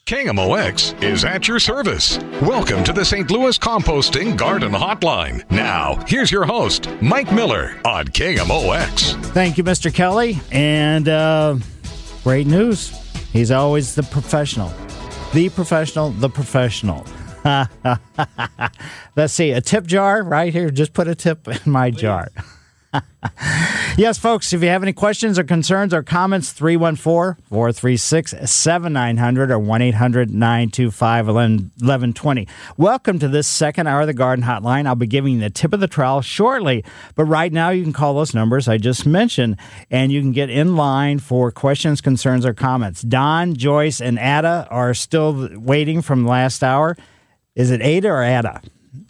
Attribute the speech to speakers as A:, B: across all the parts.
A: KMOX is at your service. Welcome to the St. Louis Composting Garden Hotline. Now, here's your host, Mike Miller on KMOX.
B: Thank you, Mr. Kelly. And great news. He's always the professional. The professional, the professional. Let's see, a tip jar right here. Just put a tip in my jar. Yes, folks, if you have any questions or concerns or comments, 314-436-7900 or 1-800-925-1120. Welcome to this second hour of the Garden Hotline. I'll be giving you the tip of the trowel shortly, but right now you can call those numbers I just mentioned, and you can get in line for questions, concerns, or comments. Don, Joyce, and Ada are still waiting from last hour. Is it Ada or Ada?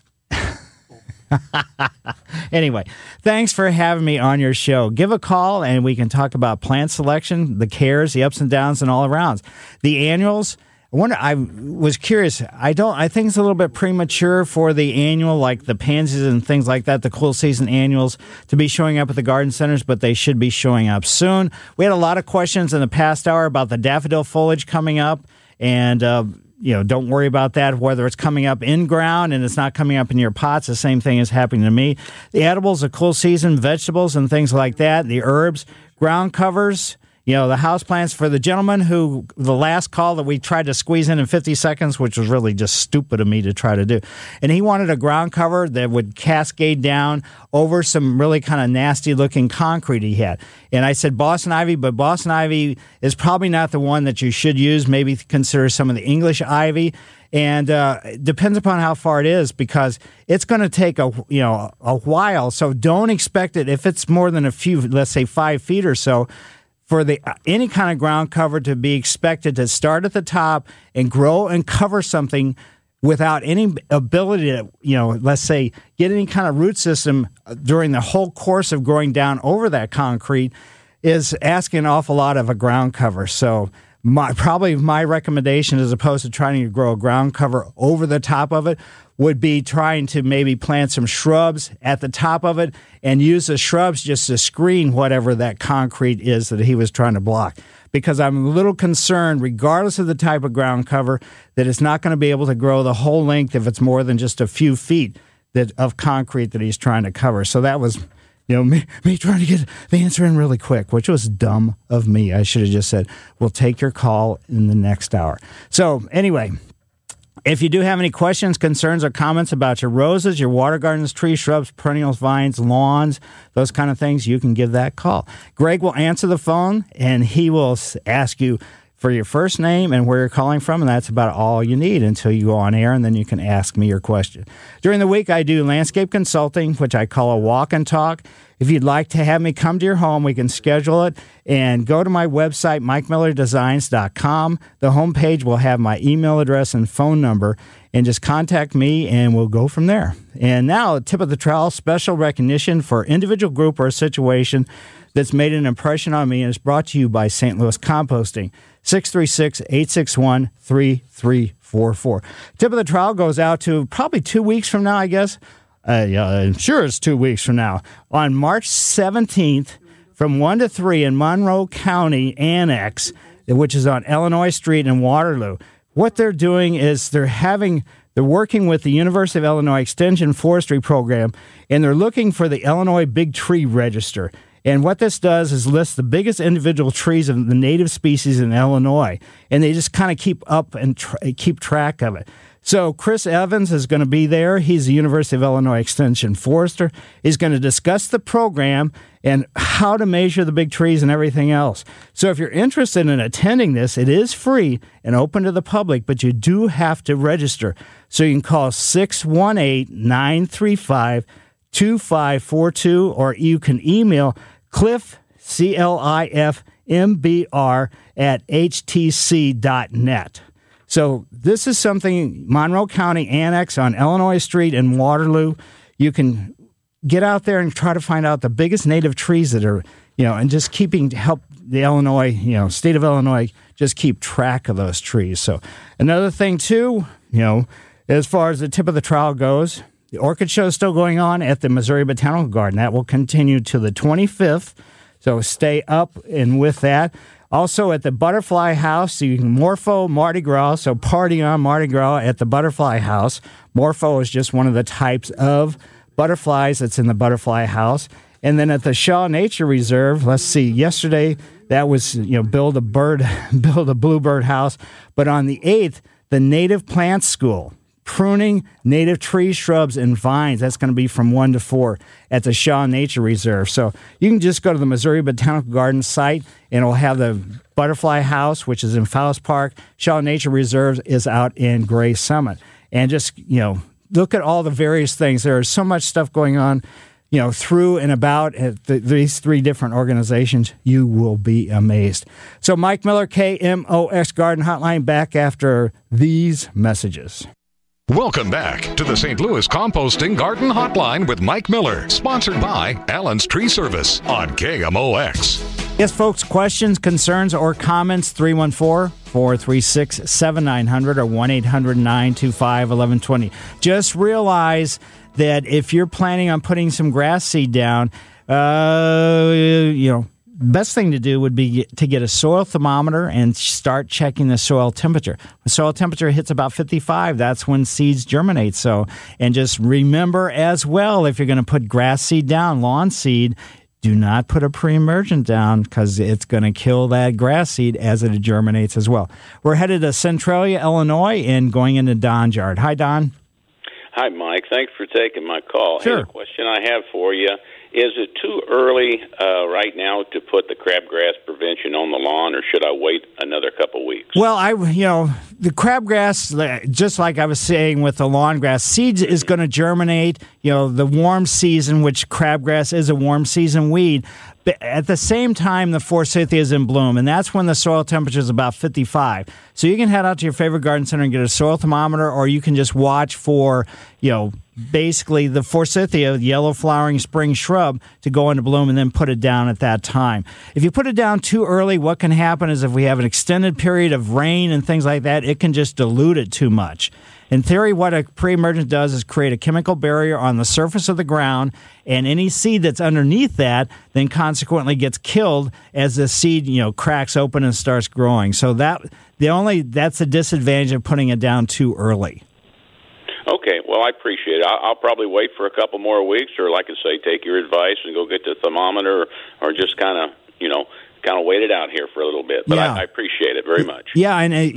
B: Anyway, thanks for having me on your show. Give a call and we can talk about plant selection, the cares, the ups and downs, and all arounds. The annuals, I was curious. I think it's a little bit premature for the annual, like the pansies and things like that, the cool season annuals, to be showing up at the garden centers, but they should be showing up soon. We had a lot of questions in the past hour about the daffodil foliage coming up, and don't worry about that, whether it's coming up in ground and it's not coming up in your pots. The same thing is happening to me. The edibles, the cool season vegetables and things like that, the herbs, ground covers, the house plants. For the gentleman who, the last call that we tried to squeeze in 50 seconds, which was really just stupid of me to try to do. And he wanted a ground cover that would cascade down over some really kind of nasty looking concrete he had. And I said Boston ivy, but Boston ivy is probably not the one that you should use. Maybe consider some of the English ivy. And it depends upon how far it is, because it's going to take a while. So don't expect it if it's more than a few, let's say 5 feet or so, for any kind of ground cover to be expected to start at the top and grow and cover something without any ability to, let's say, get any kind of root system during the whole course of growing down over that concrete, is asking an awful lot of a ground cover. So my recommendation, as opposed to trying to grow a ground cover over the top of it, would be trying to maybe plant some shrubs at the top of it and use the shrubs just to screen whatever that concrete is that he was trying to block. Because I'm a little concerned, regardless of the type of ground cover, that it's not going to be able to grow the whole length if it's more than just a few feet of concrete that he's trying to cover. So that was me trying to get the answer in really quick, which was dumb of me. I should have just said, we'll take your call in the next hour. So anyway, if you do have any questions, concerns, or comments about your roses, your water gardens, trees, shrubs, perennials, vines, lawns, those kind of things, you can give that call. Greg will answer the phone, and he will ask you for your first name and where you're calling from, and that's about all you need until you go on air, and then you can ask me your question. During the week, I do landscape consulting, which I call a walk and talk. If you'd like to have me come to your home, we can schedule it, and go to my website, MikeMillerDesigns.com. The homepage will have my email address and phone number, and just contact me, and we'll go from there. And now, a tip of the trowel, special recognition for individual group or situation that's made an impression on me, and is brought to you by St. Louis Composting, 636-861-3344. Tip of the trowel goes out to probably 2 weeks from now, I guess. I'm sure it's 2 weeks from now. On March 17th, from 1 to 3 in Monroe County Annex, which is on Illinois Street in Waterloo. What they're doing is they're working with the University of Illinois Extension Forestry Program, and they're looking for the Illinois Big Tree Register. And what this does is list the biggest individual trees of the native species in Illinois, and they just kind of keep up and keep track of it. So Chris Evans is going to be there. He's the University of Illinois Extension Forester. He's going to discuss the program and how to measure the big trees and everything else. So if you're interested in attending this, it is free and open to the public, but you do have to register. So you can call 618-935-2542, or you can email Cliff, CLIFMBR, @htc.net. So this is something, Monroe County Annex on Illinois Street in Waterloo. You can get out there and try to find out the biggest native trees that are, and just help the Illinois, state of Illinois just keep track of those trees. So another thing too, as far as the tip of the trowel goes, the orchid show is still going on at the Missouri Botanical Garden. That will continue to the 25th. So stay up and with that. Also at the Butterfly House, you can Morpho Mardi Gras, so party on Mardi Gras at the Butterfly House. Morpho is just one of the types of butterflies that's in the Butterfly House. And then at the Shaw Nature Reserve, let's see, yesterday that was, build a bluebird house. But on the 8th, the Native Plant School, pruning native trees, shrubs, and vines. That's going to be from 1 to 4 at the Shaw Nature Reserve. So you can just go to the Missouri Botanical Gardens site, and it'll have the Butterfly House, which is in Faust Park. Shaw Nature Reserve is out in Gray Summit. And just, look at all the various things. There is so much stuff going on, through and about at these 3 different organizations. You will be amazed. So Mike Miller, KMOX Garden Hotline, back after these messages.
A: Welcome back to the St. Louis Composting Garden Hotline with Mike Miller, sponsored by Allen's Tree Service on KMOX.
B: Yes, folks, questions, concerns, or comments, 314-436-7900 or 1-800-925-1120. Just realize that if you're planning on putting some grass seed down, best thing to do would be to get a soil thermometer and start checking the soil temperature. When soil temperature hits about 55, that's when seeds germinate. So, and just remember as well, if you're going to put grass seed down, lawn seed, do not put a pre-emergent down because it's going to kill that grass seed as it germinates as well. We're headed to Centralia, Illinois, and going into Don's yard. Hi, Don.
C: Hi, Mike. Thanks for taking my call.
B: Sure.
C: Hey, the question I have for you, is it too early right now to put the crabgrass prevention on the lawn, or should I wait another couple weeks?
B: Well, the crabgrass, just like I was saying with the lawn grass, seeds is going to germinate, the warm season, which crabgrass is a warm season weed. But at the same time, the forsythia is in bloom, and that's when the soil temperature is about 55. So you can head out to your favorite garden center and get a soil thermometer, or you can just watch for, basically the forsythia, yellow flowering spring shrub, to go into bloom and then put it down at that time. If you put it down too early, what can happen is if we have an extended period of rain and things like that, it can just dilute it too much. In theory, what a pre-emergent does is create a chemical barrier on the surface of the ground, and any seed that's underneath that then consequently gets killed as the seed, cracks open and starts growing. So that's the disadvantage of putting it down too early.
C: Okay, well, I appreciate it. I'll probably wait for a couple more weeks, or like I say, take your advice and go get the thermometer, or just kind of wait it out here for a little bit. But yeah. I appreciate it very much.
B: Yeah,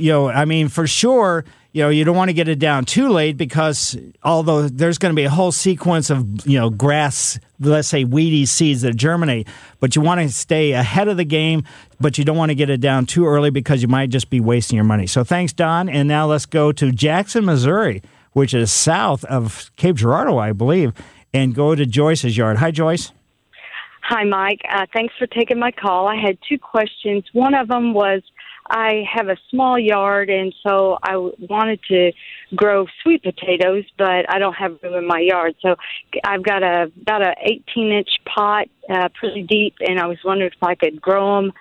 B: and for sure, you don't want to get it down too late, because although there's going to be a whole sequence of, grass, let's say weedy seeds that germinate, but you want to stay ahead of the game, but you don't want to get it down too early because you might just be wasting your money. So thanks, Don. And now let's go to Jackson, Missouri, which is south of Cape Girardeau, I believe, and go to Joyce's yard. Hi, Joyce.
D: Hi, Mike. Thanks for taking my call. I had 2 questions. One of them was, I have a small yard, and so I wanted to grow sweet potatoes, but I don't have room in my yard. So I've got about a 18-inch pot, pretty deep, and I was wondering if I could grow them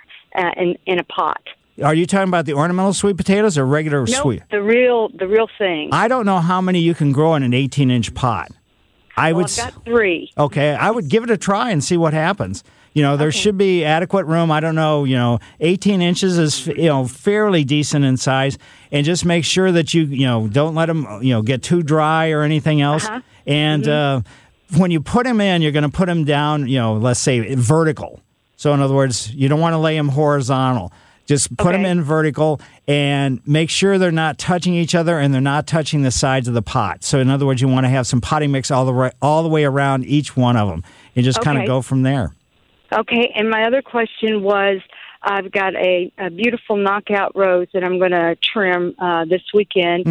D: in a pot.
B: Are you talking about the ornamental sweet potatoes or regular sweet?
D: The real thing.
B: I don't know how many you can grow in an 18-inch pot.
D: I've got 3.
B: Okay, I would give it a try and see what happens. There should be adequate room. I don't know, 18 inches is, fairly decent in size. And just make sure that you don't let them, get too dry or anything else. Uh-huh. And when you put them in, you're going to put them down, let's say vertical. So in other words, you don't want to lay them horizontal. Just put them in vertical and make sure they're not touching each other and they're not touching the sides of the pot. So in other words, you want to have some potting mix all the way around each one of them, and just kind of go from there.
D: Okay, and my other question was, I've got a beautiful knockout rose that I'm going to trim this weekend,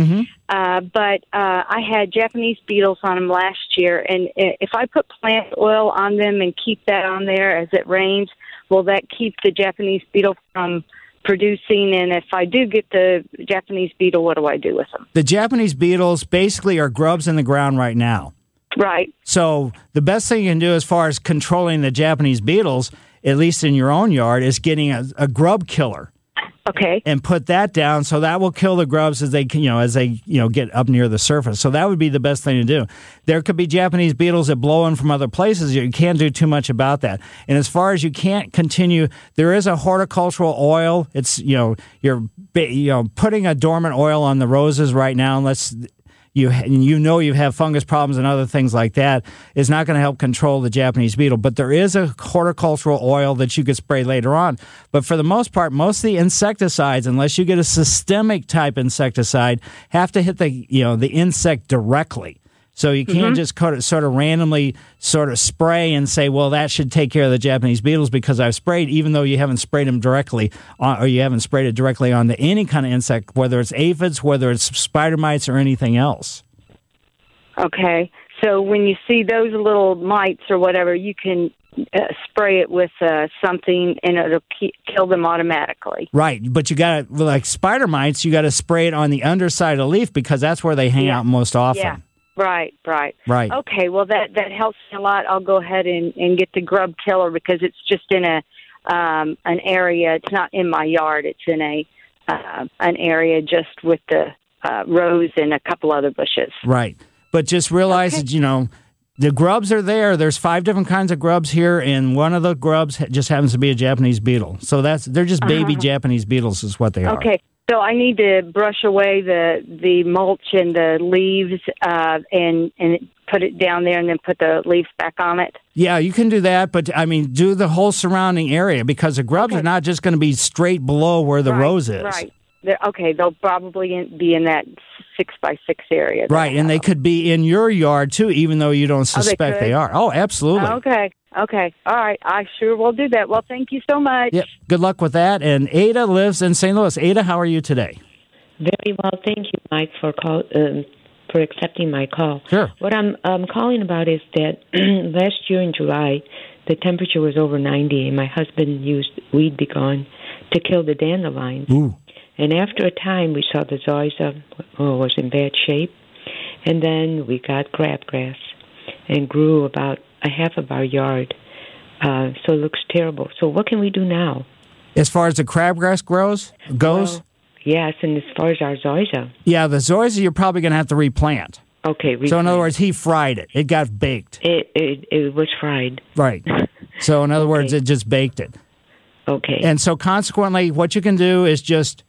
D: but I had Japanese beetles on them last year, and if I put plant oil on them and keep that on there as it rains, will that keep the Japanese beetle from producing? And if I do get the Japanese beetle, what do I do with them?
B: The Japanese beetles basically are grubs in the ground right now.
D: Right.
B: So the best thing you can do as far as controlling the Japanese beetles, at least in your own yard, is getting a grub killer.
D: Okay.
B: And put that down, so that will kill the grubs as they get up near the surface. So that would be the best thing to do. There could be Japanese beetles that blow in from other places. You can't do too much about that. And as far as you can't continue, there is a horticultural oil. It's you're putting a dormant oil on the roses right now, unless you have fungus problems and other things like that, is not going to help control the Japanese beetle. But there is a horticultural oil that you could spray later on. But for the most part, most of the insecticides, unless you get a systemic type insecticide, have to hit the insect directly. So you can't just sort of randomly sort of spray and say, well, that should take care of the Japanese beetles because I've sprayed, even though you haven't sprayed them directly or you haven't sprayed it directly onto any kind of insect, whether it's aphids, whether it's spider mites or anything else.
D: Okay. So when you see those little mites or whatever, you can spray it with something and it'll kill them automatically.
B: Right. But you got to, like spider mites, you got to spray it on the underside of the leaf because that's where they hang out most often.
D: Yeah. Right.
B: Okay,
D: well, that helps me a lot. I'll go ahead and get the grub killer because it's just in an area. It's not in my yard. It's in an area just with the rose and a couple other bushes.
B: Right. But just realize that, the grubs are there. There's 5 different kinds of grubs here, and one of the grubs just happens to be a Japanese beetle. So they're just baby Japanese beetles is what they are.
D: Okay. So I need to brush away the mulch and the leaves and put it down there and then put the leaves back on it?
B: Yeah, you can do that, but, do the whole surrounding area because the grubs are not just going to be straight below where the rose is.
D: Right. They'll probably be in that 6x6 area.
B: Right, and they could be in your yard, too, even though you don't suspect they are. Oh, absolutely.
D: Okay. All right. I sure will do that. Well, thank you so much.
B: Yep. Good luck with that. And Ada lives in St. Louis. Ada, how are you today?
E: Very well. Thank you, Mike, for accepting my call.
B: Sure.
E: What I'm calling about is that last year in July, the temperature was over 90, and my husband used Weed Be Gone to kill the dandelions.
B: Ooh.
E: And after a time, we saw the zoysia was in bad shape, and then we got crabgrass and grew about a half of our yard. So it looks terrible. So what can we do now?
B: As far as the crabgrass goes?
E: Well, yes, and as far as our zoysia.
B: Yeah, the zoysia you're probably going to have to replant.
E: Okay.
B: So in other words, he fried it. It got baked.
E: It was fried.
B: Right. So in other words, it just baked it.
E: Okay.
B: And so consequently, what you can do is just,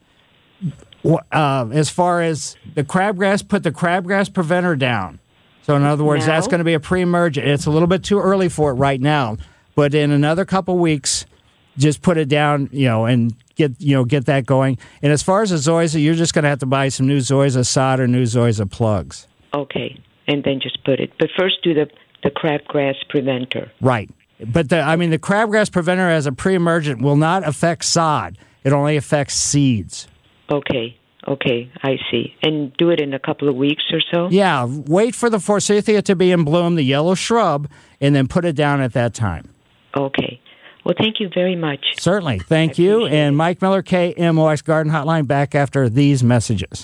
B: as far as the crabgrass, put the crabgrass preventer down. So in other words, that's going to be a pre-emergent. It's a little bit too early for it right now, but in another couple weeks, just put it down, and get that going. And as far as the zoysia, you're just going to have to buy some new zoysia sod or new zoysia plugs.
E: Okay, and then just put it. But first, do the crabgrass preventer.
B: Right, but the crabgrass preventer as a pre-emergent will not affect sod. It only affects seeds.
E: Okay, I see. And do it in a couple of weeks or so?
B: Yeah, wait for the forsythia to be in bloom, the yellow shrub, and then put it down at that time.
E: Okay. Well, thank you very much.
B: Certainly. Thank you. And Mike Miller, KMOX Garden Hotline, back after these messages.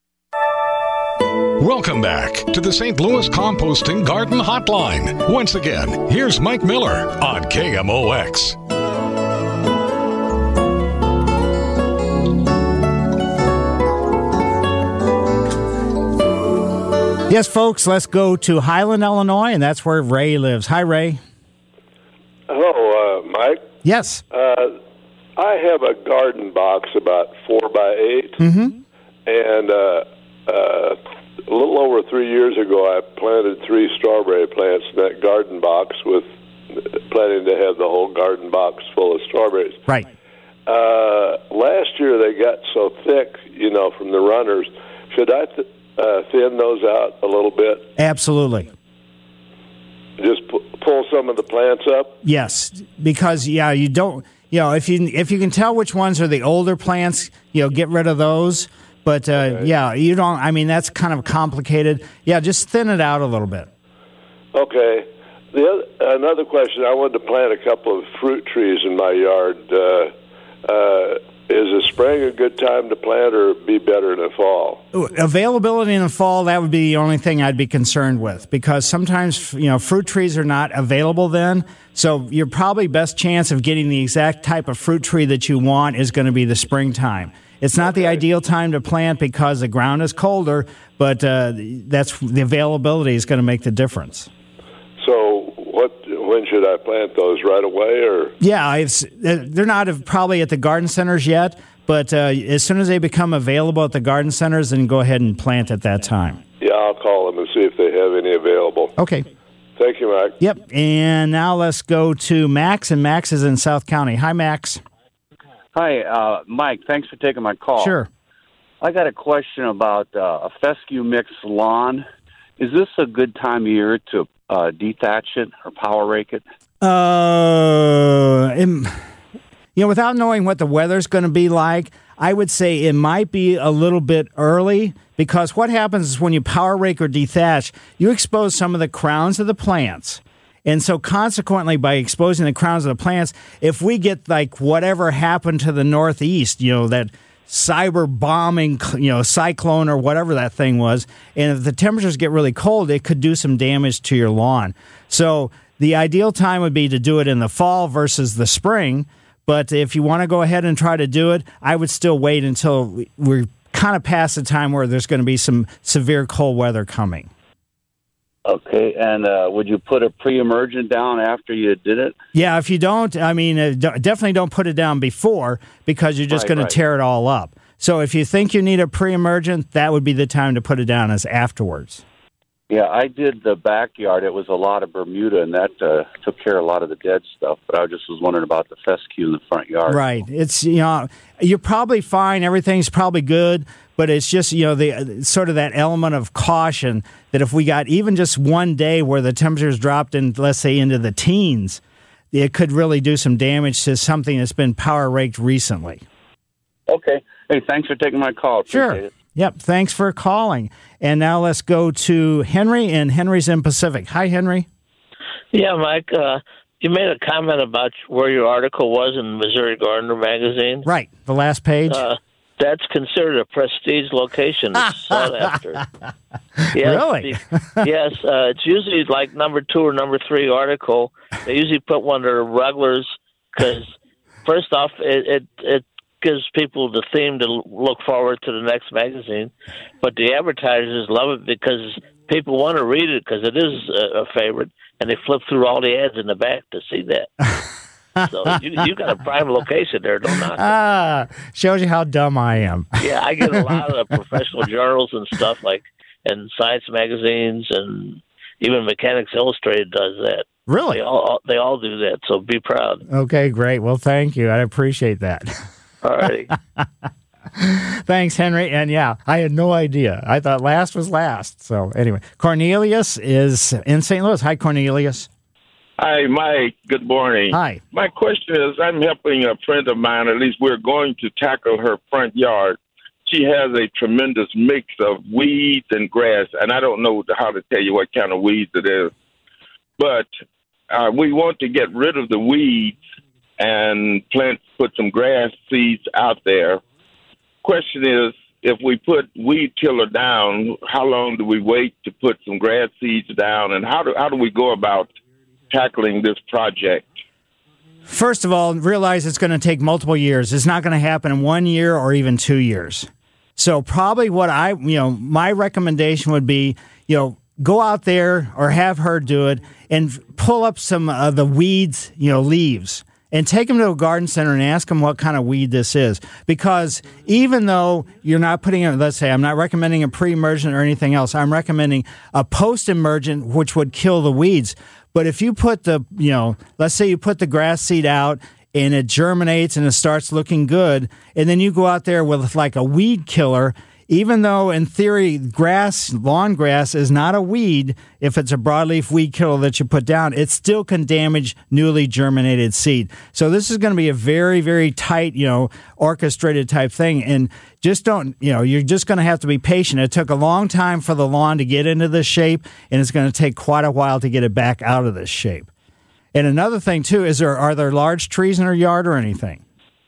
A: Welcome back to the St. Louis Composting Garden Hotline. Once again, here's Mike Miller on KMOX.
B: Yes, folks, let's go to Highland, Illinois, and that's where Ray lives. Hi, Ray.
F: Hello, Mike.
B: Yes.
F: I have a garden box about 4x8, and a little over 3 years ago, I planted 3 strawberry plants in that garden box with planning to have the whole garden box full of strawberries.
B: Right.
F: Last year, they got so thick, from the runners. Should I thin those out a little bit?
B: Absolutely.
F: Just pull some of the plants up?
B: Yes, because, you don't, if you can tell which ones are the older plants, get rid of those. But, you don't, that's kind of complicated. Yeah, just thin it out a little bit.
F: Okay. Another question, I wanted to plant a couple of fruit trees in my yard. Is the spring a good time to plant, or be better in the fall?
B: Availability in the fall, that would be the only thing I'd be concerned with, because sometimes, fruit trees are not available then. So your probably best chance of getting the exact type of fruit tree that you want is going to be the springtime. It's not the ideal time to plant because the ground is colder, but that's the availability is going to make the difference.
F: So when should I plant those, right away, or?
B: Yeah, they're not probably at the garden centers yet, but as soon as they become available at the garden centers, then go ahead and plant at that time.
F: Yeah, I'll call them and see if they have any available.
B: Okay.
F: Thank you, Mike.
B: Yep, and now let's go to Max, and Max is in South County. Hi, Max.
G: Hi, Mike. Thanks for taking my call.
B: Sure.
G: I got a question about a fescue mix lawn. Is this a good time of year to dethatch it or power rake it?
B: Without knowing what the weather's going to be like, I would say it might be a little bit early, because what happens is when you power rake or dethatch, you expose some of the crowns of the plants. And so consequently, by exposing the crowns of the plants, if we get like whatever happened to the Northeast, that cyber bombing, cyclone or whatever that thing was, and if the temperatures get really cold, it could do some damage to your lawn. So the ideal time would be to do it in the fall versus the spring. But if you want to go ahead and try to do it, I would still wait until we're kind of past the time where there's going to be some severe cold weather coming.
G: Okay, and would you put a pre-emergent down after you did it?
B: Yeah, if you don't, definitely don't put it down before, because you're just going to tear it all up. So if you think you need a pre-emergent, that would be the time to put it down as afterwards.
G: Yeah, I did the backyard. It was a lot of Bermuda, and that took care of a lot of the dead stuff. But I just was wondering about the fescue in the front yard.
B: Right. It's, you're probably fine. Everything's probably good. But it's just, the sort of that element of caution that if we got even just one day where the temperatures dropped in, let's say, into the teens, it could really do some damage to something that's been power raked recently.
G: Okay. Hey, thanks for taking my call. Appreciate it.
B: Yep. Thanks for calling. And now let's go to Henry, and Henry's in Pacific. Hi, Henry.
H: Yeah, Mike. You made a comment about where your article was in Missouri Gardener magazine.
B: Right. The last page.
H: That's considered a prestige location. It's sought after. Yes,
B: really?
H: Yes. It's usually like number 2 or number 3 article. They usually put one of their regulars because, first off, it gives people the theme to look forward to the next magazine. But the advertisers love it because people want to read it because it is a favorite, and they flip through all the ads in the back to see that. So you got a prime location there, don't knock it.
B: Shows you how dumb I am.
H: Yeah, I get a lot of professional journals and stuff and science magazines, and even Mechanics Illustrated does that.
B: Really?
H: They all do that, so be proud.
B: Okay, great. Well, thank you. I appreciate that.
H: All righty.
B: Thanks, Henry. And yeah, I had no idea. I thought last was last. So anyway, Cornelius is in St. Louis. Hi, Cornelius.
I: Hi, Mike. Good morning.
B: Hi.
I: My question is, I'm helping a friend of mine, at least we're going to tackle her front yard. She has a tremendous mix of weeds and grass, and I don't know how to tell you what kind of weeds it is. But we want to get rid of the weeds and put some grass seeds out there. Question is, if we put weed killer down, how long do we wait to put some grass seeds down, and how do we go about tackling this project?
B: First of all, realize it's going to take multiple years. It's not going to happen in 1 year or even 2 years. So probably what my recommendation would be, go out there or have her do it and pull up some of the weeds, leaves, and take them to a garden center and ask them what kind of weed this is. Because even though you're not putting it, let's say I'm not recommending a pre-emergent or anything else, I'm recommending a post-emergent, which would kill the weeds. But if you put let's say you put the grass seed out and it germinates and it starts looking good, and then you go out there with like a weed killer, even though in theory lawn grass is not a weed, if it's a broadleaf weed killer that you put down, it still can damage newly germinated seed. So this is going to be a very, very tight, orchestrated type thing. And just don't, you're just going to have to be patient. It took a long time for the lawn to get into this shape, and it's going to take quite a while to get it back out of this shape. And another thing too is are there large trees in her yard or anything?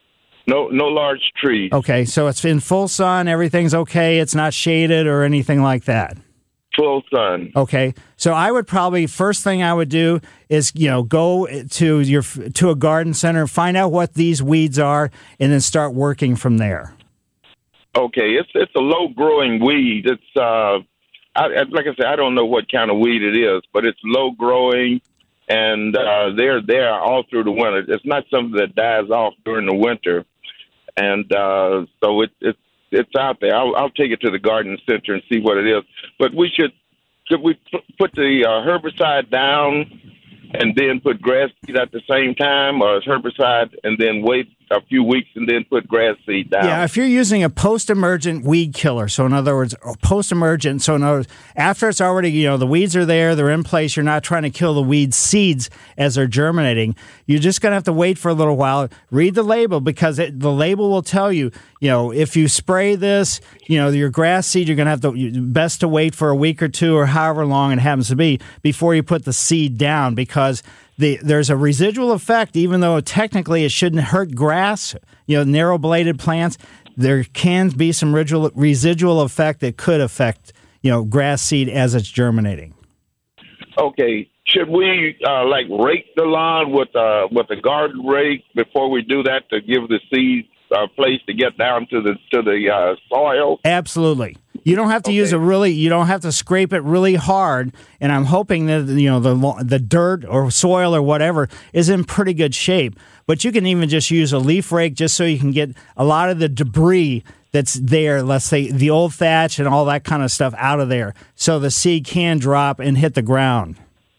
I: No large trees.
B: Okay, so it's in full sun, everything's okay, it's not shaded or anything like that.
I: Full sun.
B: Okay, so I would probably, first thing I would do is, go to a garden center, find out what these weeds are, and then start working from there.
I: Okay, it's a low-growing weed. It's like I said, I don't know what kind of weed it is, but it's low-growing, and they're there all through the winter. It's not something that dies off during the winter, and so it's out there. I'll take it to the garden center and see what it is. But should we put the herbicide down and then put grass seed at the same time, or herbicide and then wait a few weeks and then put grass seed down?
B: Yeah, if you're using a post-emergent weed killer, so in other words, post-emergent, so in other words, after it's already, the weeds are there, they're in place, you're not trying to kill the weed seeds as they're germinating, you're just going to have to wait for a little while, read the label, because the label will tell you, if you spray this, your grass seed, you're going to have to, best to wait for a week or two or however long it happens to be before you put the seed down, because there's a residual effect, even though technically it shouldn't hurt grass, narrow-bladed plants. There can be some residual effect that could affect, grass seed as it's germinating.
I: Okay. Should we rake the lawn with a garden rake before we do that to give the seeds a place to get down to the soil?
B: Absolutely. You don't have to use you don't have to scrape it really hard, and I'm hoping that the dirt or soil or whatever is in pretty good shape. But you can even just use a leaf rake just so you can get a lot of the debris that's there, let's say the old thatch and all that kind of stuff out of there, so the seed can drop and hit the ground.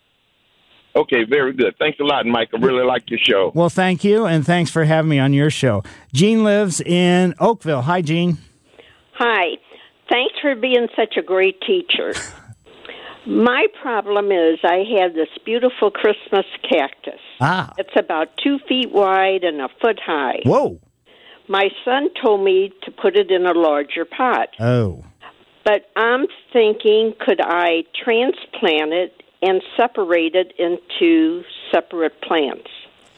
I: Okay, very good. Thanks a lot, Mike. I really like your show.
B: Well, thank you, and thanks for having me on your show. Jean lives in Oakville. Hi, Jean.
J: Hi. Thanks for being such a great teacher. My problem is I have this beautiful Christmas cactus. It's about 2 feet wide and a foot high.
B: Whoa.
J: My son told me to put it in a larger pot.
B: Oh.
J: But I'm thinking, could I transplant it and separate it into separate plants?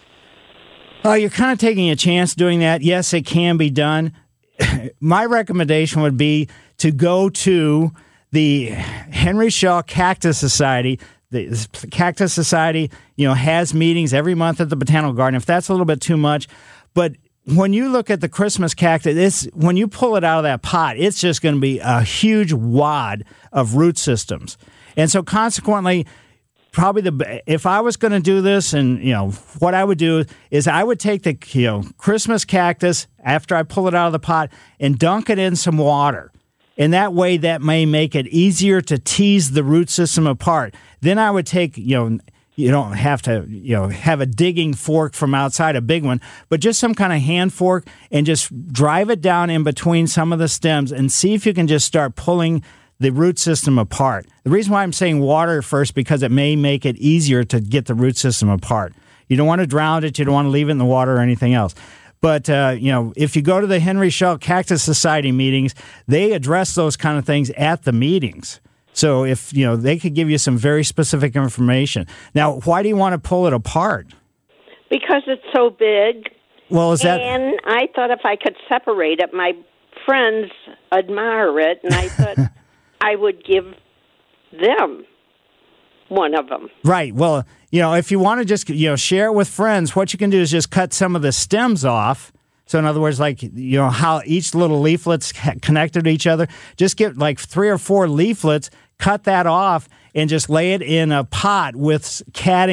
B: Oh, you're kind of taking a chance doing that. Yes, it can be done. My recommendation would be to go to the Henry Shaw Cactus Society. The Cactus Society, has meetings every month at the Botanical Garden. If that's a little bit too much, but when you look at the Christmas cactus, when you pull it out of that pot, it's just going to be a huge wad of root systems. And so consequently, probably if I was going to do this, and what I would do is I would take the Christmas cactus after I pull it out of the pot and dunk it in some water. And that way, that may make it easier to tease the root system apart. Then I would take, you don't have to, have a digging fork from outside, a big one, but just some kind of hand fork, and just drive it down in between some of the stems and see if you can just start pulling the root system apart. The reason why I'm saying water first, because it may make it easier to get the root system apart. You don't want to drown it. You don't want to leave it in the water or anything else. But, if you go to the Henry Shaw Cactus Society meetings, they address those kind of things at the meetings. So if, they could give you some very specific information. Now, why do you want to pull it apart?
J: Because it's so big.
B: Well,
J: And I thought if I could separate it, my friends admire it, and I thought I would give them one of them.
B: Right. Well, if you want to just, share it with friends, what you can do is just cut some of the stems off. So in other words, how each little leaflet's connected to each other, just get 3 or 4 leaflets, cut that off, and just lay it in a pot with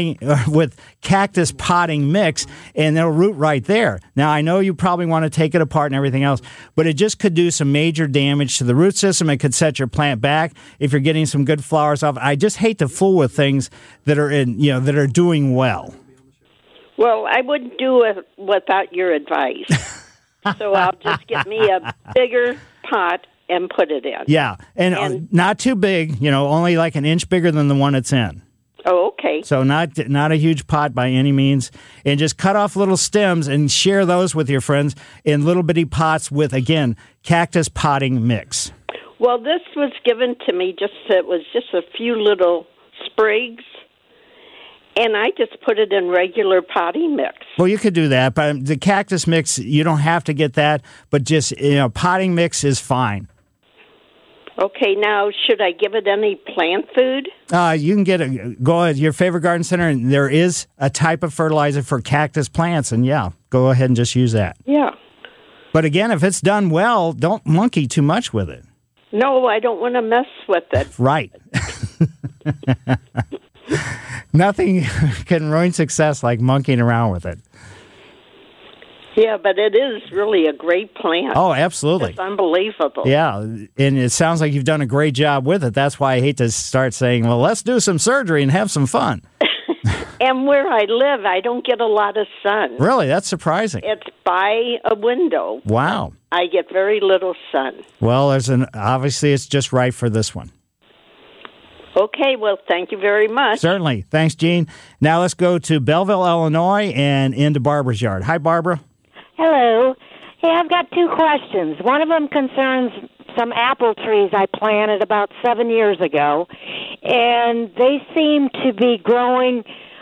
B: cactus potting mix, and it'll root right there. Now, I know you probably want to take it apart and everything else, but it just could do some major damage to the root system. It could set your plant back if you're getting some good flowers off. I just hate to fool with things that are that are doing well.
J: Well, I wouldn't do it without your advice. So I'll just get me a bigger pot and put it in.
B: Yeah, and not too big, only like an inch bigger than the one it's in.
J: Oh, okay.
B: So not a huge pot by any means. And just cut off little stems and share those with your friends in little bitty pots with, again, cactus potting mix.
J: Well, this was given to me it was just a few little sprigs, and I just put it in regular potting mix.
B: Well, you could do that, but the cactus mix, you don't have to get that, but just, potting mix is fine.
J: Okay, now, should I give it any plant food?
B: You can go at your favorite garden center, and there is a type of fertilizer for cactus plants, and go ahead and just use that.
J: Yeah.
B: But again, if it's done well, don't monkey too much with it.
J: No, I don't want to mess with it.
B: Right. Nothing can ruin success like monkeying around with it.
J: Yeah, but it is really a great plant.
B: Oh, absolutely.
J: It's unbelievable.
B: Yeah, and it sounds like you've done a great job with it. That's why I hate to start saying, well, let's do some surgery and have some fun.
J: And where I live, I don't get a lot of sun.
B: Really? That's surprising.
J: It's by a window.
B: Wow.
J: I get very little sun.
B: Well, obviously it's just right for this one.
J: Okay, well, thank you very much.
B: Certainly. Thanks, Gene. Now let's go to Belleville, Illinois, and into Barbara's yard. Hi, Barbara.
K: Hello. Hey, I've got two questions. One of them concerns some apple trees I planted about 7 years ago, and they seem to be growing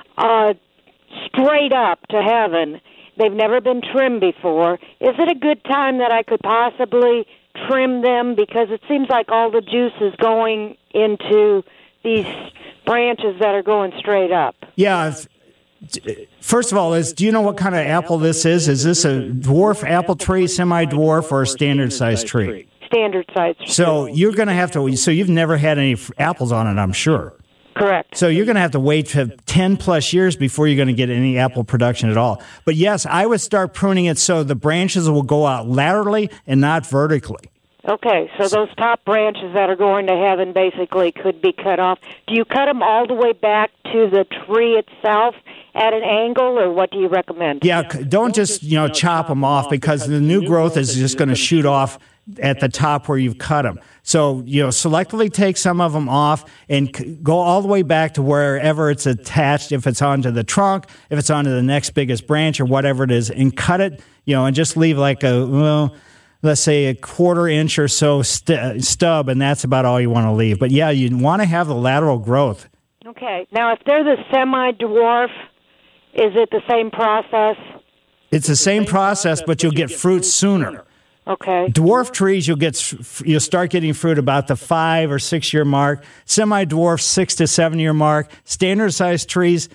K: straight up to heaven. They've never been trimmed before. Is it a good time that I could possibly trim them? Because it seems like all the juice is going into these branches that are going straight up.
B: Yeah. First of all, do you know what kind of apple this is? Is this a dwarf apple tree, semi-dwarf, or a standard-sized tree?
K: Standard-sized tree.
B: So you're going to have to. So you've never had any apples on it, I'm sure.
K: Correct.
B: So you're going to have to wait for 10-plus years before you're going to get any apple production at all. But yes, I would start pruning it so the branches will go out laterally and not vertically.
K: Okay, so those top branches that are going to heaven basically could be cut off. Do you cut them all the way back to the tree itself at an angle, or what do you recommend?
B: Yeah, don't just chop them off, because the new growth is just going to shoot off at the top where you've cut them. So, selectively take some of them off and go all the way back to wherever it's attached, if it's onto the trunk, if it's onto the next biggest branch or whatever it is, and cut it, and just leave like let's say a 1/4 inch or so stub, and that's about all you want to leave. But yeah, you want to have the lateral growth.
K: Okay. Now, if they're the semi-dwarf, is it the same process?
B: It's the same process, but you'll get fruit sooner.
K: Okay.
B: Dwarf trees, you'll start getting fruit about the 5 or 6 year mark. Semi-dwarf, 6 to 7 year mark. Standard-sized trees,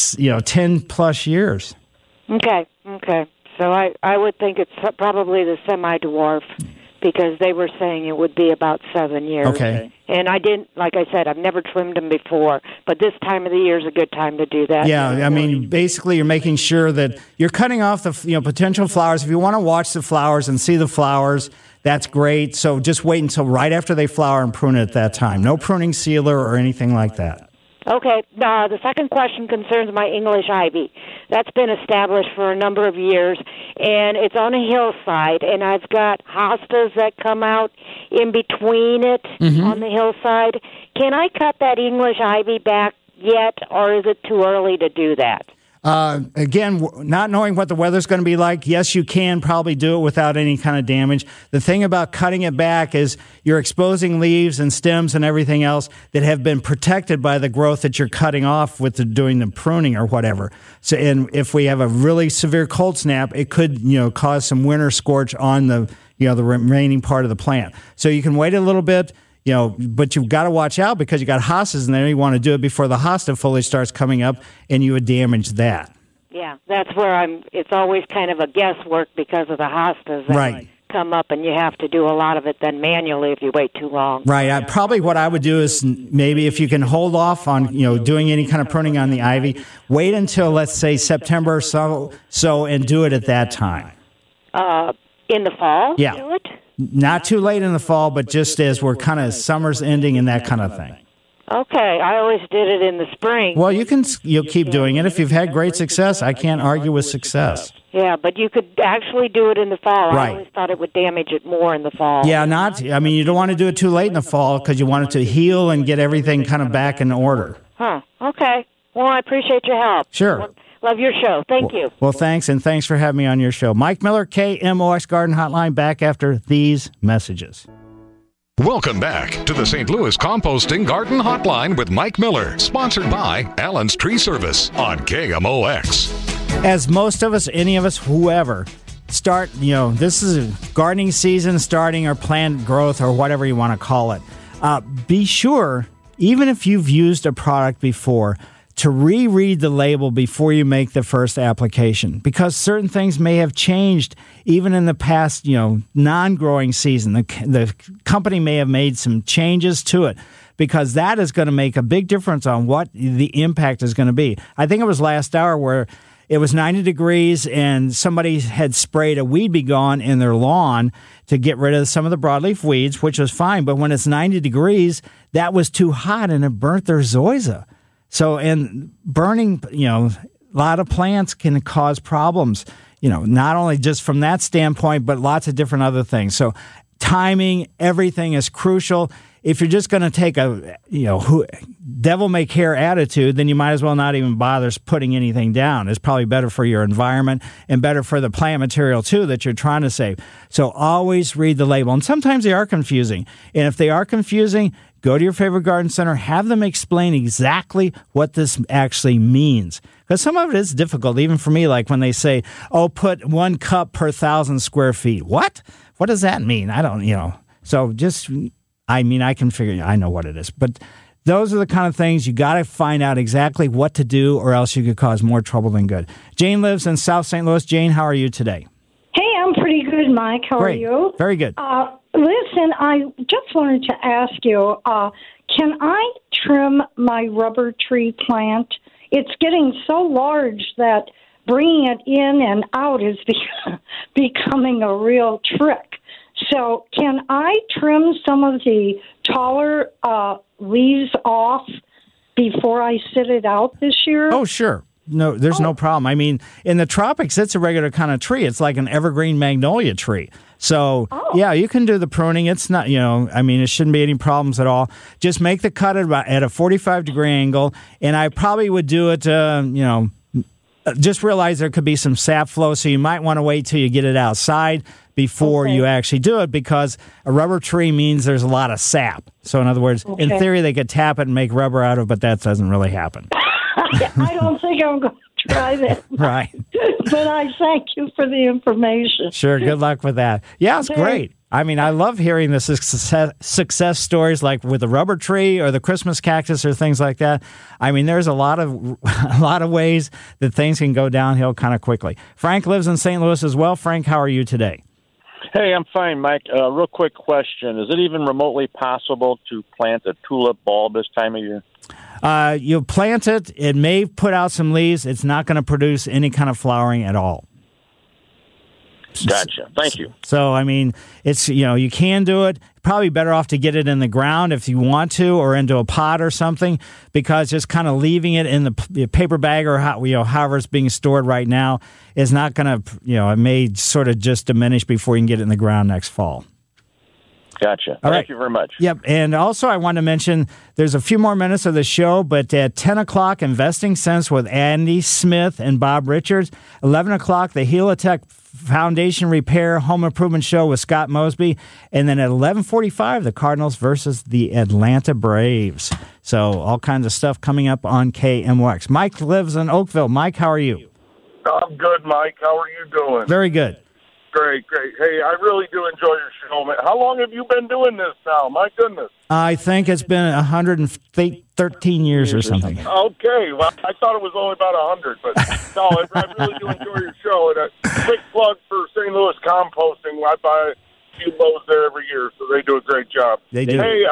B: 10+ years.
K: Okay. So I would think it's probably the semi-dwarf, because they were saying it would be about 7 years.
B: Okay.
K: And I didn't, like I said, I've never trimmed them before, but this time of the year is a good time to do that.
B: Yeah, I mean, basically you're making sure that you're cutting off the potential flowers. If you want to watch the flowers and see the flowers, that's great. So just wait until right after they flower and prune it at that time. No pruning sealer or anything like that.
K: Okay. The second question concerns my English ivy. That's been established for a number of years, and it's on a hillside, and I've got hostas that come out in between it on the hillside. Can I cut that English ivy back yet, or is it too early to do that?
B: Again, not knowing what the weather's going to be like, yes, you can probably do it without any kind of damage. The thing about cutting it back is you're exposing leaves and stems and everything else that have been protected by the growth that you're cutting off with doing the pruning or whatever. So, and if we have a really severe cold snap, it could, cause some winter scorch on the remaining part of the plant. So you can wait a little bit. But you've got to watch out, because you got hostas in there. You want to do it before the hosta foliage starts coming up, and you would damage that.
K: Yeah, that's where it's always kind of a guesswork because of the hostas that come up, and you have to do a lot of it then manually if you wait too long.
B: Right. Probably what I would do is maybe if you can hold off on doing any kind of pruning on the ivy, wait until, let's say, September or so, and do it at that time.
K: In the fall?
B: Yeah.
K: Do it?
B: Not too late in the fall, but just as we're kind of summer's ending and that kind of thing.
K: Okay, I always did it in the spring.
B: Well, you'll keep doing it. If you've had great success, I can't argue with success.
K: Yeah, but you could actually do it in the fall.
B: Right.
K: I always thought it would damage it more in the fall.
B: Yeah, you don't want to do it too late in the fall, because you want it to heal and get everything kind of back in order.
K: Huh, okay. Well, I appreciate your help.
B: Sure.
K: Love your show. Thank you.
B: Well, thanks, and thanks for having me on your show. Mike Miller, KMOX Garden Hotline, back after these messages.
A: Welcome back to the St. Louis Composting Garden Hotline with Mike Miller, sponsored by Allen's Tree Service on KMOX.
B: As most of us, any of us, whoever, start, this is gardening season starting or plant growth or whatever you want to call it. Be sure, even if you've used a product before, to reread the label before you make the first application, because certain things may have changed even in the past, non-growing season. The company may have made some changes to it, because that is going to make a big difference on what the impact is going to be. I think it was last hour where it was 90 degrees and somebody had sprayed a Weed B Gone in their lawn to get rid of some of the broadleaf weeds, which was fine. But when it's 90 degrees, that was too hot and it burnt their zoysia. So, and burning, a lot of plants can cause problems, not only just from that standpoint, but lots of different other things. So timing, everything is crucial. If you're just going to take a, devil may care attitude, then you might as well not even bother putting anything down. It's probably better for your environment and better for the plant material, too, that you're trying to save. So always read the label. And sometimes they are confusing. And if they are confusing, go to your favorite garden center, have them explain exactly what this actually means. Because some of it is difficult, even for me, like when they say, put 1 cup per 1,000 square feet. What? What does that mean? I don't, So just... I can figure, I know what it is, but those are the kind of things you got to find out exactly what to do, or else you could cause more trouble than good. Jane lives in South St. Louis. Jane, how are you today?
L: Hey, I'm pretty good, Mike. How
B: Great.
L: are you?
B: Very good.
L: Listen, I just wanted to ask you, can I trim my rubber tree plant? It's getting so large that bringing it in and out is becoming a real trick. So can I trim some of the taller leaves off before I sit it out this year?
B: Oh, sure. No, there's no problem. In the tropics, it's a regular kind of tree. It's like an evergreen magnolia tree. So, yeah, you can do the pruning. It's not, it shouldn't be any problems at all. Just make the cut at a 45-degree angle, and I probably would do it, just realize there could be some sap flow, so you might want to wait till you get it outside before you actually do it, because a rubber tree means there's a lot of sap. So in other words, in theory, they could tap it and make rubber out of it, but that doesn't really happen.
L: I don't think I'm going to try that.
B: Right.
L: But I thank you for the information.
B: Sure. Good luck with that. Yeah, it's great. I love hearing the success stories like with the rubber tree or the Christmas cactus or things like that. There's a lot of ways that things can go downhill kind of quickly. Frank lives in St. Louis as well. Frank, how are you today?
M: Hey, I'm fine, Mike. Real quick question. Is it even remotely possible to plant a tulip bulb this time of year?
B: You plant it. It may put out some leaves. It's not going to produce any kind of flowering at all.
M: Gotcha. Thank you.
B: So, it's, you can do it. Probably better off to get it in the ground if you want to, or into a pot or something, because just kind of leaving it in the paper bag or however it's being stored right now is not going to, it may sort of just diminish before you can get it in the ground next fall.
M: Gotcha. Thank you very much.
B: Yep. And also I want to mention there's a few more minutes of the show, but at 10 o'clock, Investing Sense with Andy Smith and Bob Richards. 11 o'clock, the Helitech Foundation Repair Home Improvement Show with Scott Mosby. And then at 11:45, the Cardinals versus the Atlanta Braves. So all kinds of stuff coming up on KMOX. Mike lives in Oakville. Mike, how are you?
N: I'm good, Mike. How are you doing?
B: Very good.
N: Great. Hey, I really do enjoy your show, man. How long have you been doing this now? My goodness.
B: I think it's been 113 years or something.
N: Okay. Well, I thought it was only about 100, but no, I really do enjoy your show. And a quick plug for St. Louis Composting. I buy a few loads there every year, so they do a great job.
B: They do.
N: Hey,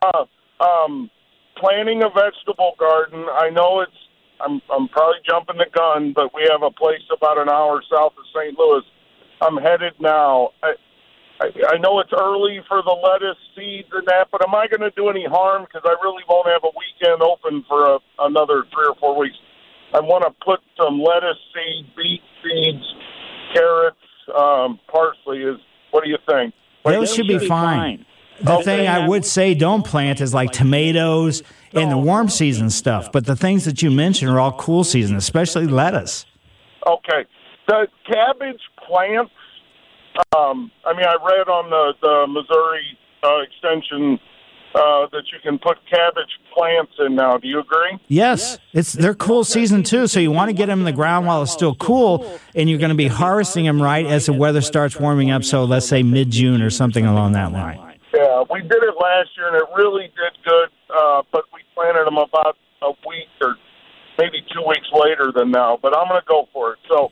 N: planting a vegetable garden, I know I'm probably jumping the gun, but we have a place about an hour south of St. Louis. I'm headed now. I know it's early for the lettuce seeds and that, but am I going to do any harm? Because I really won't have a weekend open for another 3 or 4 weeks. I want to put some lettuce seeds, beet seeds, carrots, parsley. What do you think?
B: Those should be fine. The thing I would say don't plant is like tomatoes and the warm season stuff. But the things that you mentioned are all cool season, especially lettuce.
N: Okay. The cabbage plants, I read on the Missouri Extension that you can put cabbage plants in now. Do you agree?
B: Yes. They're cool season, too, so you want to get them in the ground while it's still cool, and you're going to be harvesting them right as the weather starts warming up, so let's say mid-June or something along that line.
N: Yeah, we did it last year, and it really did good, but we planted them about a week or maybe 2 weeks later than now, but I'm going to go for it. So,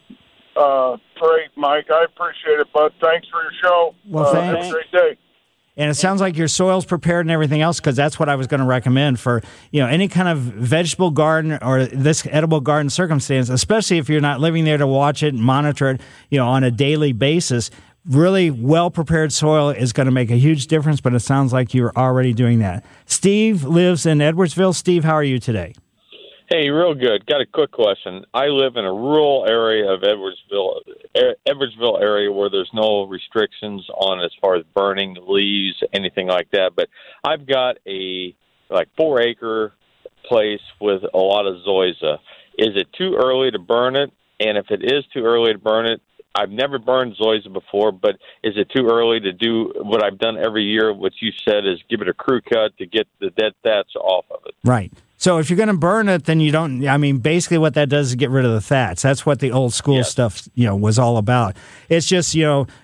N: great, Mike. I appreciate it, bud. Thanks for your show.
B: Well, thanks.
N: Have a great day.
B: And it sounds like your soil's prepared and everything else, because that's what I was going to recommend for, any kind of vegetable garden or this edible garden circumstance, especially if you're not living there to watch it and monitor it, on a daily basis. Really well-prepared soil is going to make a huge difference, but it sounds like you're already doing that. Steve lives in Edwardsville. Steve, how are you today?
O: Hey, real good. Got a quick question. I live in a rural area of Edwardsville area where there's no restrictions on as far as burning leaves, anything like that. But I've got a 4-acre place with a lot of zoysia. Is it too early to burn it? And if it is too early to burn it, I've never burned zoysia before, but is it too early to do what I've done every year, what you said is give it a crew cut to get the dead thatch off of it?
B: Right. So if you're going to burn it, then you don't, basically what that does is get rid of the thatch. That's what the old school stuff, was all about. It's just,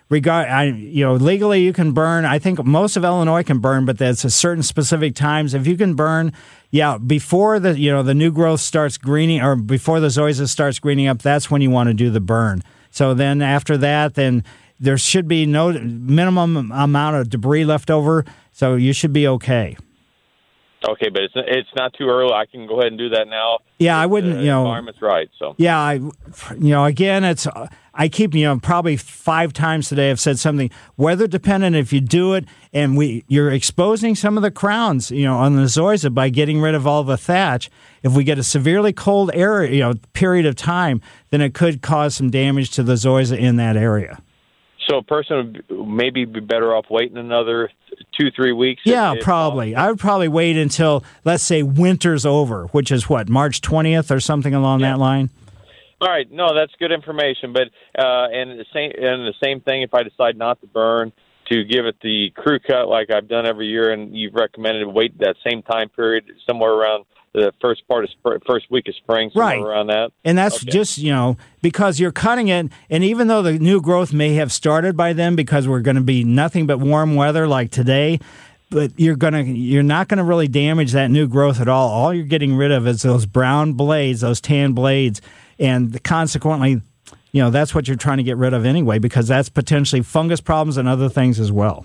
B: legally you can burn. I think most of Illinois can burn, but there's a certain specific times. If you can burn, before the new growth starts greening or before the zoysia starts greening up, that's when you want to do the burn. So then after that, then there should be no minimum amount of debris left over, so you should be okay.
O: Okay, but it's not too early. I can go ahead and do that now.
B: Yeah, I wouldn't,
O: The environment's right, so.
B: Yeah, again, I keep, probably 5 times today I've said something weather dependent. If you do it and you're exposing some of the crowns, on the zoysia by getting rid of all the thatch. If we get a severely cold area, period of time, then it could cause some damage to the zoysia in that area.
O: So a person would maybe be better off waiting another 2-3 weeks?
B: Yeah, probably. I would probably wait until, let's say, winter's over, which is March 20th or something along that line?
O: All right. No, that's good information. But and the same thing, if I decide not to burn, to give it the crew cut like I've done every year, and you've recommended wait that same time period, somewhere around the first week of spring, somewhere around that.
B: And that's just, because you're cutting it, and even though the new growth may have started by then because we're going to be nothing but warm weather like today, but you're not going to really damage that new growth at all. All you're getting rid of is those brown blades, those tan blades, and consequently, that's what you're trying to get rid of anyway, because that's potentially fungus problems and other things as well.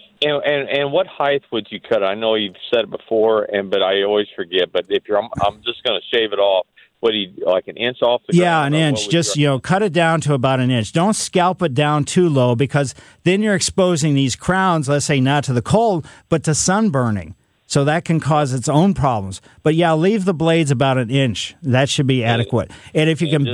O: And what height would you cut? I know you've said it before, but I always forget. But if I'm just going to shave it off. What do you, like an inch off the ground?
B: Yeah, an inch. Just, cut it down to about an inch. Don't scalp it down too low, because then you're exposing these crowns, let's say not to the cold, but to sunburning. So that can cause its own problems. But leave the blades about an inch. That should be adequate. And if you can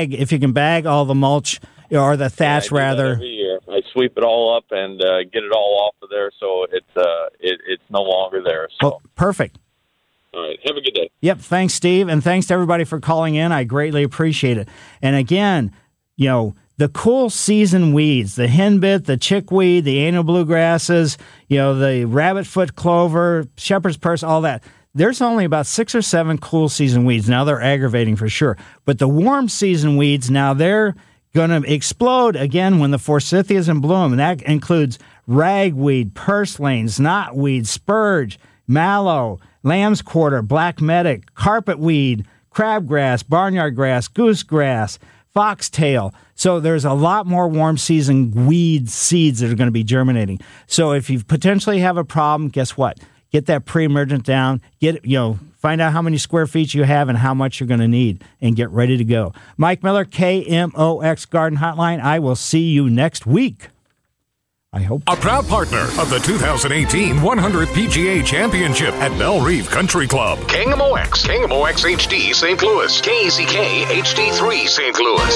B: bag all the mulch or the thatch rather.
O: Every year. I sweep it all up and get it all off of there, so it's no longer there. So.
B: Well, perfect.
O: All right. Have a good day.
B: Yep. Thanks, Steve. And thanks to everybody for calling in. I greatly appreciate it. And again, the cool season weeds, the henbit, the chickweed, the annual bluegrasses, the rabbitfoot clover, shepherd's purse, all that. There's only about 6 or 7 cool season weeds. Now they're aggravating for sure. But the warm season weeds, now they're going to explode again when the forsythia is in bloom. And that includes ragweed, purslane, knotweed, spurge, mallow, lamb's quarter, black medic, carpetweed, crabgrass, barnyard grass, goosegrass, foxtail. So there's a lot more warm season weed seeds that are going to be germinating. So if you potentially have a problem, guess what? Get that pre-emergent down. Find out how many square feet you have and how much you're going to need, and get ready to go. Mike Miller, KMOX Garden Hotline. I will see you next week. I hope.
A: A proud partner of the 2018 100 PGA Championship at Belle Reve Country Club. KMOX HD St. Louis, KZK HD3 St. Louis.